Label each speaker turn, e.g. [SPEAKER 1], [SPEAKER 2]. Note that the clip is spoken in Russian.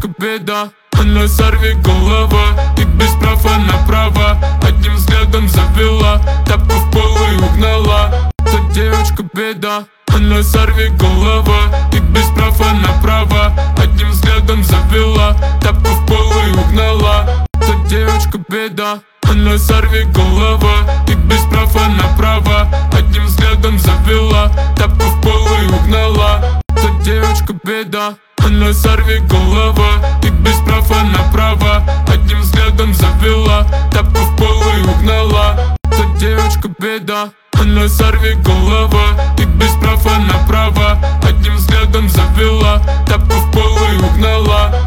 [SPEAKER 1] девочка беда, она сорви голова. И без права направо, одним взглядом завела, тапку в пол и угнала. Та девочка беда, она сорви голова. И без права направо, одним взглядом завела, тапку в пол и угнала. Та девочка беда, она сорви голова. И без права направо, одним взглядом завела, тапку в пол и угнала. Та девочка беда, она сорви голова. И без права направо, одним взглядом завела, тапку в пол и угнала. Та девочка беда, она сорви голова. И без права направо, одним взглядом завела, тапку в пол и угнала.